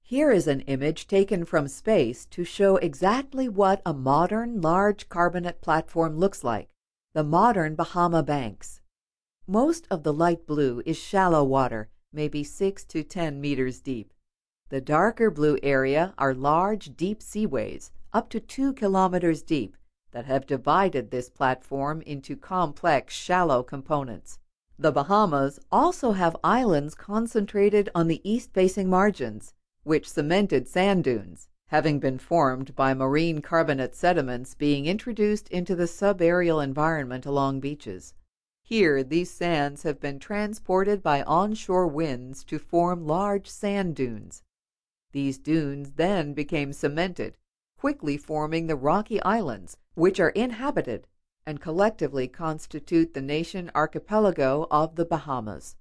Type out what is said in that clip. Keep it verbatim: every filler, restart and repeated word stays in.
Here is an image taken from space to show exactly what a modern large carbonate platform looks like, the modern Bahama Banks. Most of the light blue is shallow water, maybe six to ten meters deep. The darker blue area are large, deep seaways, up to two kilometers deep, that have divided this platform into complex, shallow components. The Bahamas also have islands concentrated on the east-facing margins, which cemented sand dunes, having been formed by marine carbonate sediments being introduced into the subaerial environment along beaches. Here, these sands have been transported by onshore winds to form large sand dunes. These dunes then became cemented, quickly forming the rocky islands, which are inhabited and collectively constitute the nation archipelago of the Bahamas.